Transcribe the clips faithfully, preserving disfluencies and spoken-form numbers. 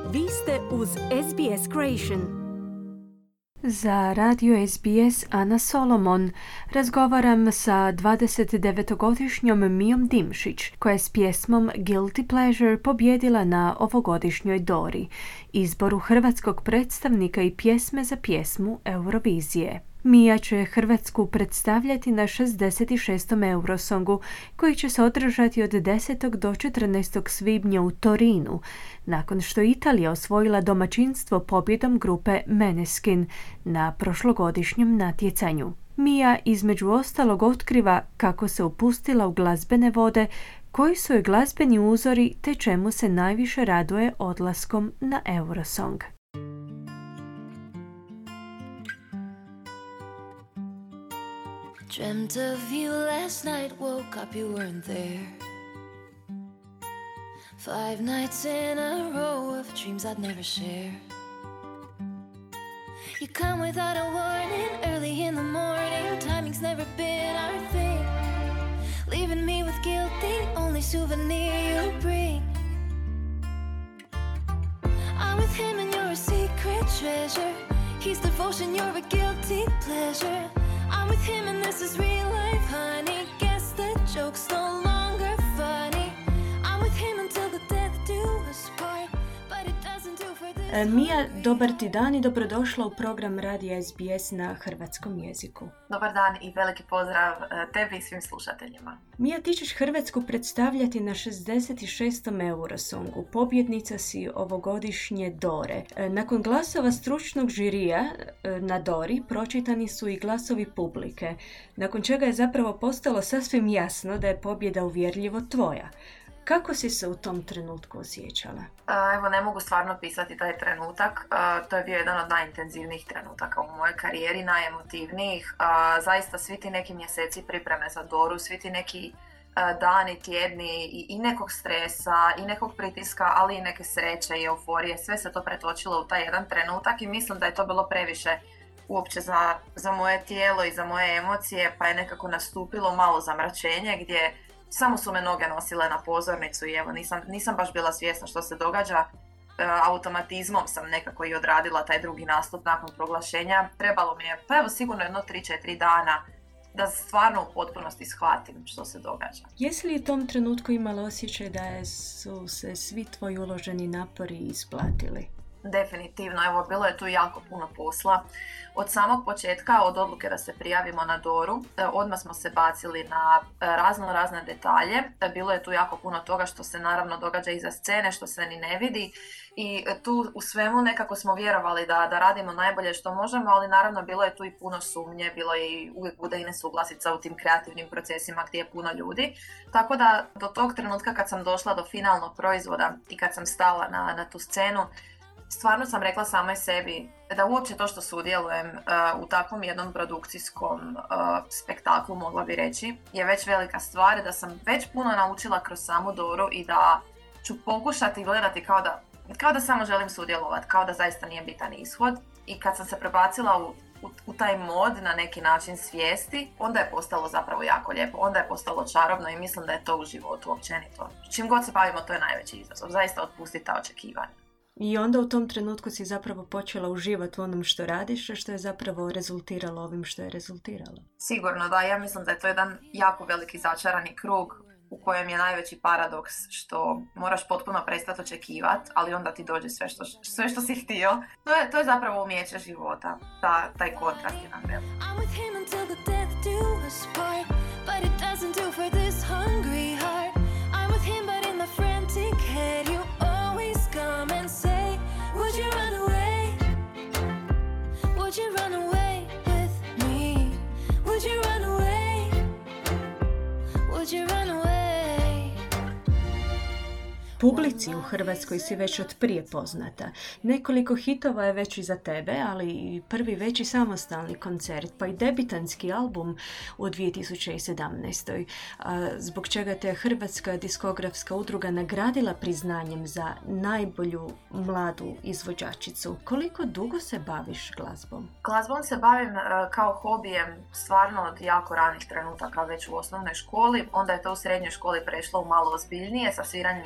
Vi ste uz S B S Creation. Za radio S B S Ana Solomon razgovaram sa dvadesetdevetogodišnjom Mijom Dimšić, koja je s pjesmom Guilty Pleasure pobjedila na ovogodišnjoj Dori, izboru hrvatskog predstavnika i pjesme za pjesmu Eurovizije. Mija će Hrvatsku predstavljati na šezdeset šestom Eurosongu, koji će se održati od desetog do četrnaestog svibnja u Torinu, nakon što je Italija osvojila domaćinstvo pobjedom grupe Måneskin na prošlogodišnjem natjecanju. Mija između ostalog otkriva kako se upustila u glazbene vode, koji su joj glazbeni uzori te čemu se najviše raduje odlaskom na Eurosong. Dreamt of you last night, woke up, you weren't there. Five nights in a row of dreams I'd never share. You come without a warning, early in the morning, timing's never been our thing. Leaving me with guilt, the only souvenir you bring. I'm with him and you're a secret treasure. He's devotion, you're a guilty pleasure. I'm with him and this is real life, honey. Guess the joke's no longer funny. I'm with him until the death do us part, but it doesn't do for this. Mija, dobar ti dan i dobrodošla u program radija S B S na hrvatskom jeziku. Dobar dan i veliki pozdrav tebi i svim slušateljima. Mija, ti ćeš Hrvatsku predstavljati na šezdeset šestom Eurosongu. Pobjednica si ovogodišnje Dore. Nakon glasova stručnog žirija na Dori pročitani su i glasovi publike, nakon čega je zapravo postalo sasvim jasno da je pobjeda uvjerljivo tvoja. Kako si se u tom trenutku osjećala? Evo, ne mogu stvarno pisati taj trenutak. To je bio jedan od najintenzivnijih trenutaka u mojoj karijeri, najemotivnijih. Zaista svi ti neki mjeseci pripreme za Doru, svi ti neki dani, tjedni i, i nekog stresa i nekog pritiska, ali i neke sreće i euforije. Sve se to pretočilo u taj jedan trenutak i mislim da je to bilo previše uopće za, za moje tijelo i za moje emocije, pa je nekako nastupilo malo zamračenje gdje samo su me noge nosile na pozornicu i evo nisam, nisam baš bila svjesna što se događa. E, automatizmom sam nekako i odradila taj drugi nastup nakon proglašenja. Trebalo mi je, pa evo sigurno jedno tri četiri dana da stvarno u potpunosti shvatim što se događa. Jesi li u tom trenutku imala osjećaj da su se svi tvoji uloženi napori isplatili? Definitivno, evo bilo je tu jako puno posla. Od samog početka, od odluke da se prijavimo na Doru, odmah smo se bacili na razno razne detalje. Bilo je tu jako puno toga što se naravno događa iza scene, što se ni ne vidi. I tu u svemu nekako smo vjerovali da, da radimo najbolje što možemo, ali naravno bilo je tu i puno sumnje, bilo je i uvijek bude i nesuglasica u tim kreativnim procesima gdje je puno ljudi. Tako da do tog trenutka kad sam došla do finalnog proizvoda i kad sam stala na, na tu scenu, stvarno sam rekla samoj sebi da uopće to što sudjelujem uh, u takvom jednom produkcijskom uh, spektaklu, mogla bi reći, je već velika stvar, da sam već puno naučila kroz samu Doru i da ću pokušati gledati kao da, kao da samo želim sudjelovati, kao da zaista nije bitan ishod. I kad sam se prebacila u, u, u taj mod na neki način svijesti, onda je postalo zapravo jako lijepo, onda je postalo čarobno i mislim da je to u životu općenito. Čim god se bavimo, to je najveći izazov, zaista otpustiti ta očekivanja. I onda u tom trenutku si zapravo počela uživati u onom što radiš, a što je zapravo rezultiralo ovim što je rezultiralo. Sigurno da, ja mislim da je to jedan jako veliki začarani krug u kojem je najveći paradoks što moraš potpuno prestati očekivati, ali onda ti dođe sve što, sve što si htio. To je, to je zapravo umijeće života, ta, taj kontrast je nam velik. I'm with him until the death do us part, but it doesn't do for this hungry heart. I'm with him but in the frantic head you always come and say, would you run away? Would you run away with me? Would you run away? Would you run away? Publici u Hrvatskoj si već od prije poznata. Nekoliko hitova je već iza tebe, ali i prvi veći samostalni koncert, pa i debitanski album u dvije tisuće sedamnaestoj. Zbog čega te Hrvatska diskografska udruga nagradila priznanjem za najbolju mladu izvođačicu. Koliko dugo se baviš glazbom? Glazbom se bavim kao hobijem stvarno od jako ranih trenutaka, već u osnovnoj školi. Onda je to u srednjoj školi prešlo u malo ozbiljnije sa sviranjem gitare,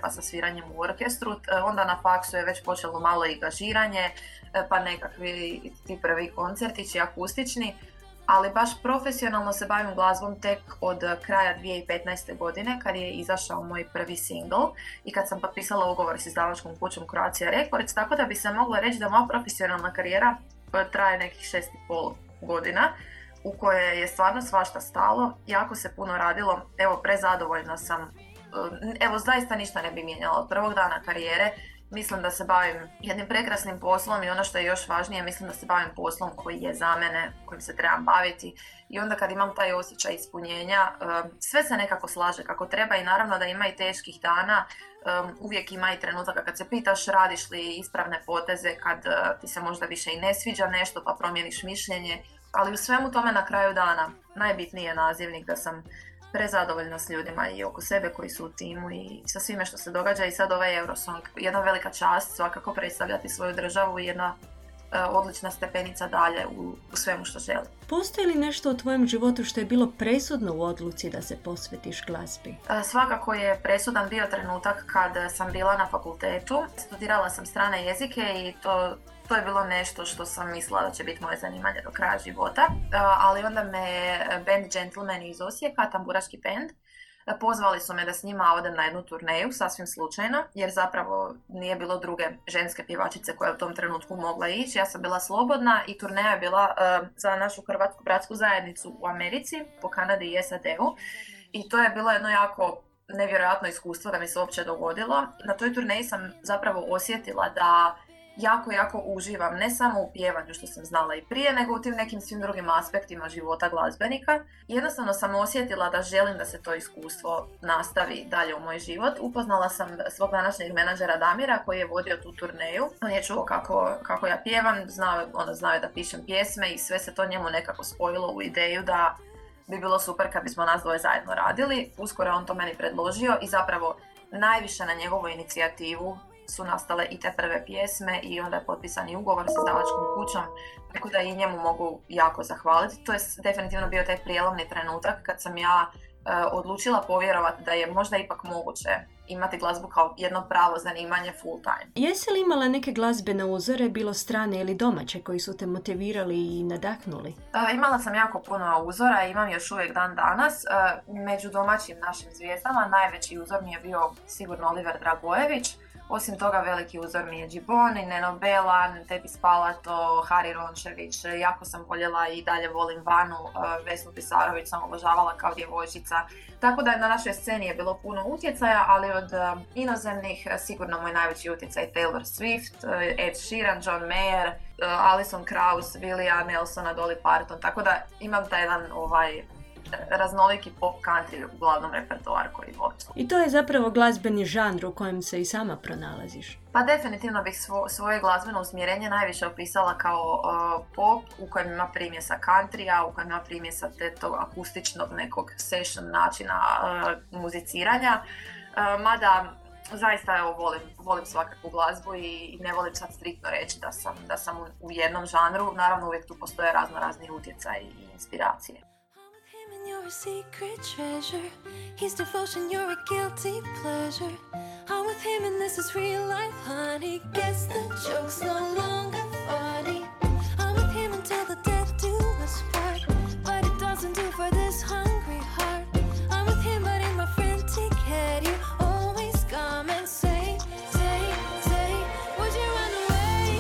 pa sa sviranjem u orkestru. Onda na faksu je već počelo malo i gažiranje, pa nekakvi ti prvi koncertići akustični. Ali baš profesionalno se bavim glazbom tek od kraja dvije tisuće petnaeste. godine kad je izašao moj prvi single i kad sam potpisala ugovor s izdavačkom kućom Croatia Records, tako da bi se mogla reći da moja profesionalna karijera traje nekih šest i pol godina u kojoj je stvarno svašta stalo, jako se puno radilo, evo prezadovoljna sam, evo zaista ništa ne bi mijenjala od prvog dana karijere. Mislim da se bavim jednim prekrasnim poslom i ono što je još važnije, mislim da se bavim poslom koji je za mene, kojim se trebam baviti. I onda kad imam taj osjećaj ispunjenja, sve se nekako slaže kako treba i naravno da ima i teških dana, uvijek ima i trenutaka kad se pitaš radiš li ispravne poteze, kad ti se možda više i ne sviđa nešto pa promijeniš mišljenje. Ali u svemu tome na kraju dana najbitniji je nazivnik da sam prezadovoljna s ljudima i oko sebe koji su u timu i sa svime što se događa. I sad ovaj Eurosong, jedna velika čast svakako predstavljati svoju državu i jedna uh, odlična stepenica dalje u, u svemu što želim. Postoji li nešto u tvojem životu što je bilo presudno u odluci da se posvetiš glazbi? Uh, svakako je presudan bio trenutak kad sam bila na fakultetu. Studirala sam strane jezike i to To je bilo nešto što sam mislila da će biti moje zanimanje do kraja života, ali onda me band Gentleman iz Osijeka, tamburaški band, pozvali su me da s njima odem na jednu turneju, sasvim slučajno, jer zapravo nije bilo druge ženske pjevačice koja je u tom trenutku mogla ići. Ja sam bila slobodna i turneja je bila uh, za našu hrvatsku bratsku zajednicu u Americi, po Kanadi i S A D-u. I to je bilo jedno jako nevjerojatno iskustvo da mi se uopće dogodilo. Na toj turneji sam zapravo osjetila da jako, jako uživam, ne samo u pjevanju što sam znala i prije, nego u tim nekim svim drugim aspektima života glazbenika. Jednostavno sam osjetila da želim da se to iskustvo nastavi dalje u moj život. Upoznala sam svog današnjeg menadžera Damira koji je vodio tu turneju. On je čuo kako, kako ja pjevam, znao, ono, znao je da pišem pjesme i sve se to njemu nekako spojilo u ideju da bi bilo super kad bismo nas dvoje zajedno radili. Uskoro je on to meni predložio i zapravo najviše na njegovu inicijativu su nastale i te prve pjesme i onda je potpisan i ugovor s izdavačkom kućom, tako da i njemu mogu jako zahvaliti. To je definitivno bio taj prijelomni trenutak kad sam ja e, odlučila povjerovati da je možda ipak moguće imati glazbu kao jedno pravo zanimanje full time. Jesi li imala neke glazbene uzore, bilo strane ili domaće, koji su te motivirali i nadahnuli? E, imala sam jako puno uzora i imam još uvijek dan danas. E, među domaćim našim zvijezdama najveći uzor mi je bio sigurno Oliver Dragojević. Osim toga veliki uzor mi je Džiboni, Neno Belan, Tepi Spalato, Hari Rončević. Jako sam voljela i dalje volim Vanu, Vesnu Pisarović sam obožavala kao djevojčica. Tako da na našoj sceni je bilo puno utjecaja, ali od inozemnih sigurno moj najveći utjecaj Taylor Swift, Ed Sheeran, John Mayer, Alison Krauss, Willia Nelsona, Dolly Parton. Tako da imam taj jedan ovaj raznoliki pop country u glavnom repertoaru koji volim. I to je zapravo glazbeni žanr u kojem se i sama pronalaziš. Pa definitivno bih svo, svoje glazbeno usmjerenje najviše opisala kao uh, pop u kojem ima primjesa countrya, u kojem ima primjesa tog akustičnog nekog session načina uh, muziciranja. Uh, mada zaista evo, volim, volim svakakvu glazbu i ne volim sad striktno reći da sam, da sam u, u jednom žanru. Naravno uvijek tu postoje razno razni utjecaj i inspiracije. You're a secret treasure. His devotion, you're a guilty pleasure. I'm with him and this is real life, honey. Guess the joke's no longer funny. I'm with him until the death do us part. But it doesn't do for this hungry heart. I'm with him but in my frantic head you always come and say, say, say, would you run away?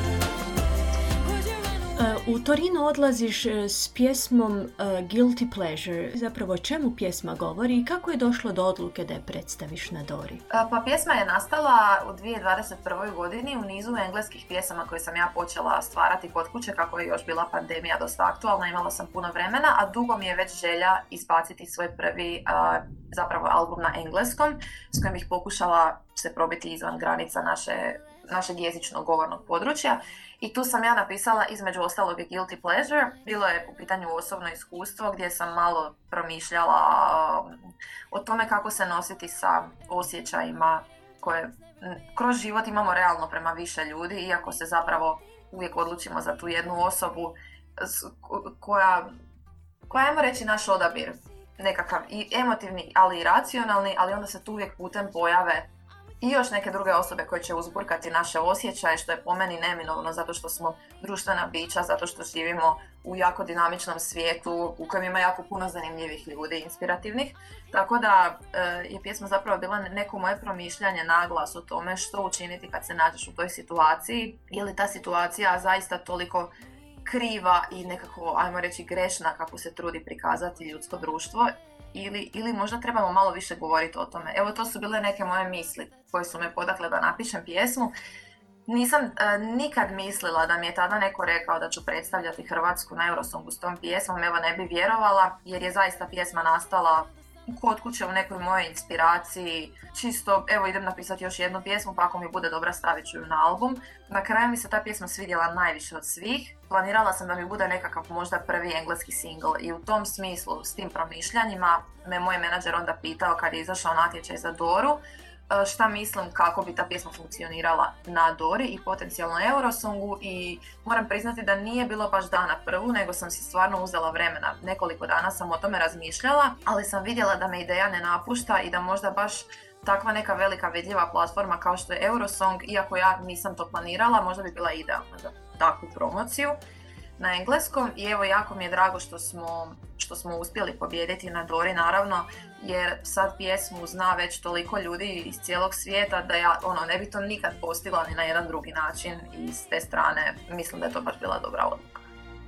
Would you run away? U Torino odlaziš s pjesmom uh, Guilty Pleasure. Zapravo o čemu pjesma govori i kako je došlo do odluke da je predstaviš na Dori? Pa pjesma je nastala u dvije tisuće dvadeset prve. godini u nizu engleskih pjesama koje sam ja počela stvarati kod kuće kako je još bila pandemija dosta aktualna, imala sam puno vremena, a dugo mi je već želja izbaciti svoj prvi uh, zapravo album na engleskom s kojim bih pokušala se probiti izvan granica naše našeg jezičnog govornog područja. I tu sam ja napisala između ostalog Guilty Pleasure. Bilo je u pitanju osobno iskustvo gdje sam malo promišljala um, o tome kako se nositi sa osjećajima koje kroz život imamo realno prema više ljudi, iako se zapravo uvijek odlučimo za tu jednu osobu koja, koja ajmo reći naš odabir, nekakav i emotivni, ali i racionalni, ali onda se tu uvijek putem pojave i još neke druge osobe koje će uzburkati naše osjećaje, što je po meni neminovno zato što smo društvena bića, zato što živimo u jako dinamičnom svijetu u kojem ima jako puno zanimljivih ljudi, inspirativnih. Tako da e, je pjesma zapravo bila neko moje promišljanje naglas o tome što učiniti kad se nađeš u toj situaciji. Je li ta situacija zaista toliko kriva i nekako, ajmo reći, grešna kako se trudi prikazati ljudsko društvo, ili, ili možda trebamo malo više govoriti o tome. Evo, to su bile neke moje misli koje su me podakle da napišem pjesmu. Nisam e, nikad mislila da mi je tada neko rekao da ću predstavljati Hrvatsku na Eurosongu s tom pjesmom, evo ne bi vjerovala, jer je zaista pjesma nastala kod kuće u nekoj mojoj inspiraciji, čisto evo idem napisati još jednu pjesmu pa ako mi bude dobra stavit ću ju na album. Na kraju mi se ta pjesma svidjela najviše od svih, planirala sam da mi bude nekakav možda prvi engleski single i u tom smislu s tim promišljanjima me moj menadžer onda pitao kad je izašao natječaj za Doru šta mislim kako bi ta pjesma funkcionirala na Dori i potencijalno Eurosongu, i moram priznati da nije bilo baš dana prvu, nego sam si stvarno uzela vremena. Nekoliko dana sam o tome razmišljala, ali sam vidjela da me ideja ne napušta i da možda baš takva neka velika vidljiva platforma kao što je Eurosong, iako ja nisam to planirala, možda bi bila idealna za takvu promociju na engleskom. I evo, jako mi je drago što smo, što smo uspjeli pobijediti na Dori, naravno, jer sad pjesmu zna već toliko ljudi iz cijelog svijeta da ja ono, ne bi to nikad postigla ni na jedan drugi način, i s te strane mislim da je to baš bila dobra odluka.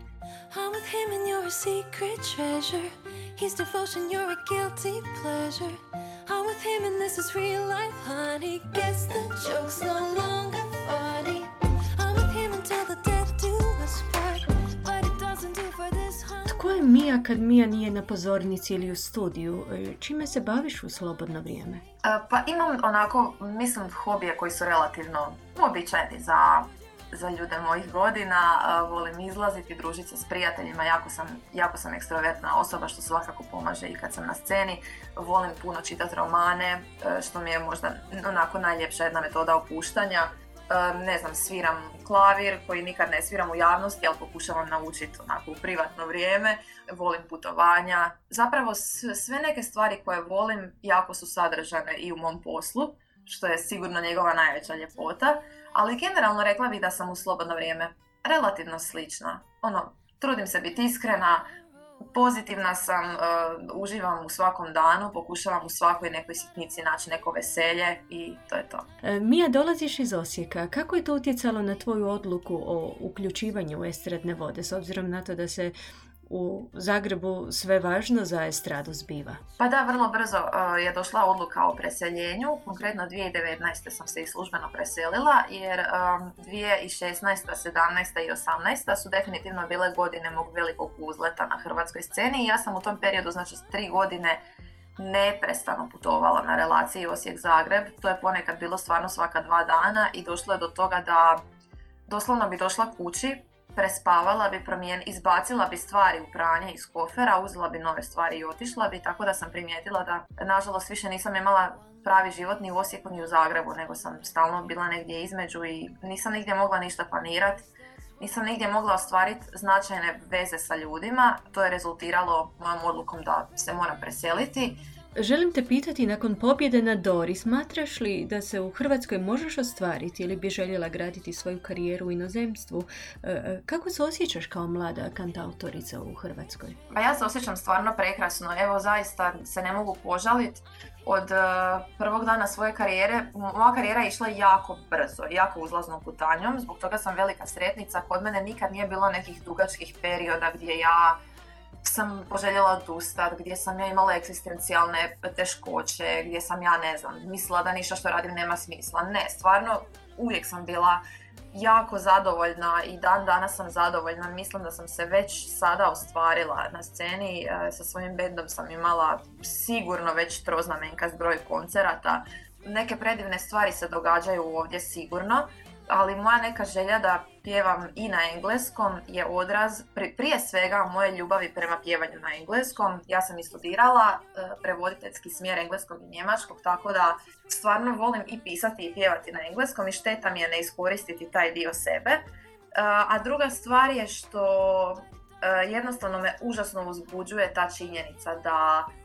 I'm with him and you're a secret treasure. His devotion, you're a guilty pleasure. I'm with him and this is real life, honey. Guess the joke's no longer funny. I'm with him until the death do us part. But it doesn't do for this, honey. Tko je Mia kad Mia nije na pozornici ili u studiju? Čime se baviš u slobodno vrijeme? Uh, pa imam onako, mislim, hobije koji su relativno uobičajeni za, za ljude mojih godina. Uh, volim izlaziti, družiti se s prijateljima, jako sam, jako sam ekstrovertna osoba što svakako pomaže i kad sam na sceni. Volim puno čitati romane, uh, što mi je možda onako najljepša jedna metoda opuštanja. Uh, ne znam, sviram klavir koji nikad ne sviram u javnosti, ali pokušavam naučiti onako u privatno vrijeme. Volim putovanja. Zapravo sve neke stvari koje volim jako su sadržane i u mom poslu, što je sigurno njegova najveća ljepota, ali generalno rekla bih da sam u slobodno vrijeme relativno slična. Ono, trudim se biti iskrena, pozitivna sam, uh, uživam u svakom danu, pokušavam u svakoj nekoj sitnici naći neko veselje i to je to. E, Mia, dolaziš iz Osijeka. Kako je to utjecalo na tvoju odluku o uključivanju u estradne vode, s obzirom na to da se u Zagrebu sve važno za estradu zbiva? Pa da, vrlo brzo uh, je došla odluka o preseljenju. Konkretno dvije tisuće devetnaeste. sam se i službeno preselila, jer um, dvije tisuće šesnaeste, sedamnaeste i osamnaeste. su definitivno bile godine mog velikog uzleta na hrvatskoj sceni i ja sam u tom periodu, znači tri godine, neprestano putovala na relaciji Osijek-Zagreb. To je ponekad bilo stvarno svaka dva dana i došlo je do toga da doslovno bi došla kući, prespavala bi, promijen, izbacila bi stvari u pranje iz kofera, uzela bi nove stvari i otišla bi, tako da sam primijetila da nažalost više nisam imala pravi život ni u Osijeku ni u Zagrebu, nego sam stalno bila negdje između i nisam nigdje mogla ništa planirati, nisam nigdje mogla ostvariti značajne veze sa ljudima. To je rezultiralo mojom odlukom da se moram preseliti. Želim te pitati, nakon pobjede na Dori, smatraš li da se u Hrvatskoj možeš ostvariti ili bi željela graditi svoju karijeru u inozemstvu? Kako se osjećaš kao mlada kantautorica u Hrvatskoj? Pa ja se osjećam stvarno prekrasno. Evo, zaista se ne mogu požaliti. Od uh, prvog dana svoje karijere, moja karijera je išla jako brzo, jako uzlaznom putanjom. Zbog toga sam velika sretnica. Kod mene nikad nije bilo nekih dugačkih perioda gdje ja sam poželjela odustati, gdje sam ja imala egzistencijalne teškoće, gdje sam ja, ne znam, mislila da ništa što radim nema smisla. Ne, stvarno uvijek sam bila jako zadovoljna i dan danas sam zadovoljna. Mislim da sam se već sada ostvarila na sceni. E, sa svojim bendom sam imala sigurno već troznamenkast broj koncerata. Neke predivne stvari se događaju ovdje sigurno, ali moja neka želja da pjevam i na engleskom je odraz prije svega moje ljubavi prema pjevanju na engleskom. Ja sam i studirala prevoditeljski smjer engleskog i njemačkog, tako da stvarno volim i pisati i pjevati na engleskom i šteta mi je ne iskoristiti taj dio sebe. A druga stvar je što jednostavno me užasno uzbuđuje ta činjenica da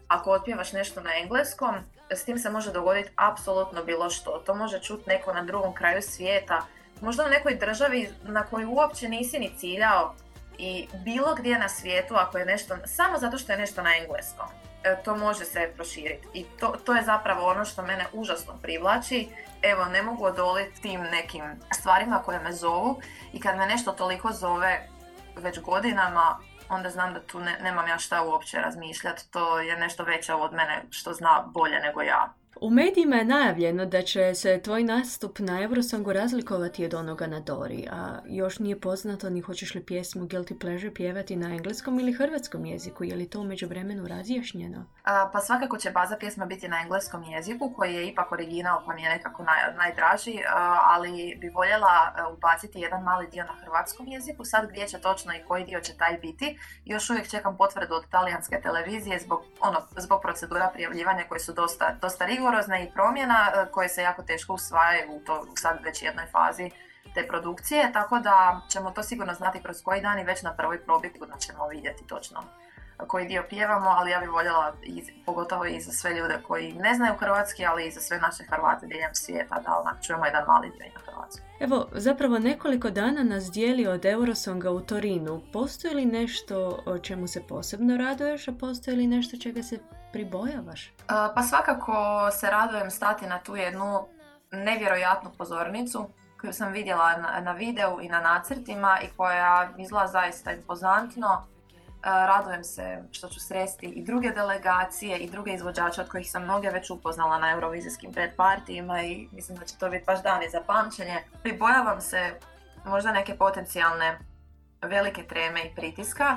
ako otpjevaš nešto na engleskom, s tim se može dogoditi apsolutno bilo što. To može čuti neko na drugom kraju svijeta, možda u nekoj državi na koju uopće nisi ni ciljao i bilo gdje na svijetu ako je nešto, samo zato što je nešto na engleskom, to može se proširiti. I to, to je zapravo ono što mene užasno privlači. Evo, ne mogu odoliti tim nekim stvarima koje me zovu i kad me nešto toliko zove već godinama, onda znam da tu ne, nemam ja šta uopće razmišljati. To je nešto veće od mene što zna bolje nego ja. U medijima je najavljeno da će se tvoj nastup na Eurosongu razlikovati od onoga na Dori, a još nije poznato ni hoćeš li pjesmu Guilty Pleasure pjevati na engleskom ili hrvatskom jeziku. Je li to u međuvremenu razjašnjeno? A, pa svakako će baza pjesma biti na engleskom jeziku, koji je ipak original pa mi je nekako naj, najdraži, a, ali bi voljela ubaciti jedan mali dio na hrvatskom jeziku. Sad gdje će točno i koji dio će taj biti, još uvijek čekam potvrdu od talijanske televizije zbog, ono, zbog procedura prijavljivanja koje su dosta, dosta rigorozne i promjena koje se jako teško usvajaju u to u sad već jednoj fazi te produkcije, tako da ćemo to sigurno znati kroz koji dan i već na prvoj probi da ćemo vidjeti točno koji dio pjevamo, ali ja bih voljela, pogotovo i za sve ljude koji ne znaju hrvatski, ali i za sve naše Hrvate diljem svijeta, da onak čujemo jedan mali dio na hrvatsku. Evo, zapravo nekoliko dana nas dijeli od Eurosonga u Torinu. Postoji li nešto o čemu se posebno raduješ, a postoji li nešto čega se pribojavaš? Pa svakako se radujem stati na tu jednu nevjerojatnu pozornicu koju sam vidjela na, na videu i na nacrtima i koja izgleda zaista impozantno. Radujem se što ću sresti i druge delegacije i druge izvođače od kojih sam mnoge već upoznala na eurovizijskim predpartijima i mislim da će to biti baš dani za pamćenje. Pribojavam se možda neke potencijalne velike treme i pritiska,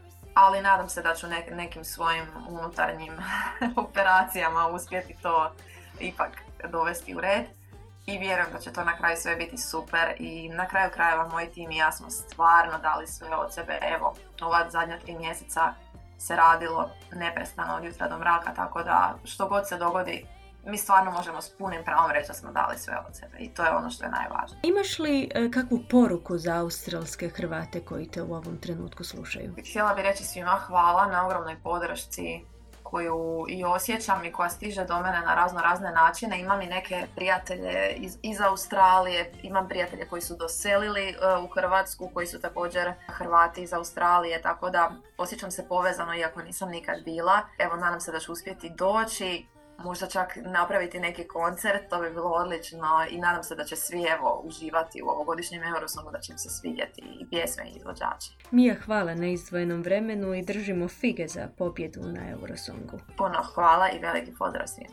ali nadam se da ću ne, nekim svojim unutarnjim operacijama uspjeti to ipak dovesti u red. I vjerujem da će to na kraju sve biti super i na kraju krajeva moj tim i ja smo stvarno dali sve od sebe. Evo, ova zadnja tri mjeseca se radilo neprestano od jutra do mraka, tako da što god se dogodi, mi stvarno možemo s punim pravom reći da smo dali sve od sebe i to je ono što je najvažnije. Imaš li e, kakvu poruku za australske Hrvate koji te u ovom trenutku slušaju? Htjela bih reći svima hvala na ogromnoj podršci koju i osjećam i koja stiže do mene na razno razne načine. Imam i neke prijatelje iz, iz Australije, imam prijatelje koji su doselili uh, u Hrvatsku, koji su također Hrvati iz Australije, tako da osjećam se povezano iako nisam nikad bila. Evo, nadam se da ću uspjeti doći, možda čak napraviti neki koncert, to bi bilo odlično i nadam se da će svi evo uživati u ovogodišnjem Eurosongu, da će im se svidjeti i pjesme i izvođači. Mija, hvala na izdvojenom vremenu i držimo fige za pobjedu na Eurosongu. Puno hvala i veliki pozdrav svima.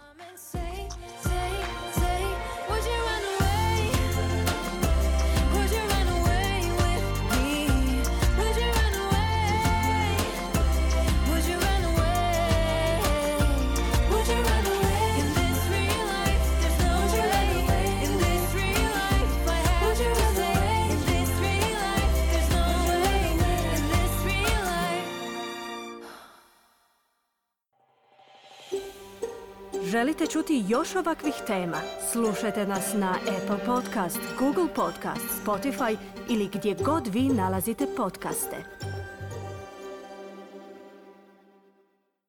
Želite čuti još ovakvih tema? Slušajte nas na Apple Podcast, Google Podcast, Spotify ili gdje god vi nalazite podcaste.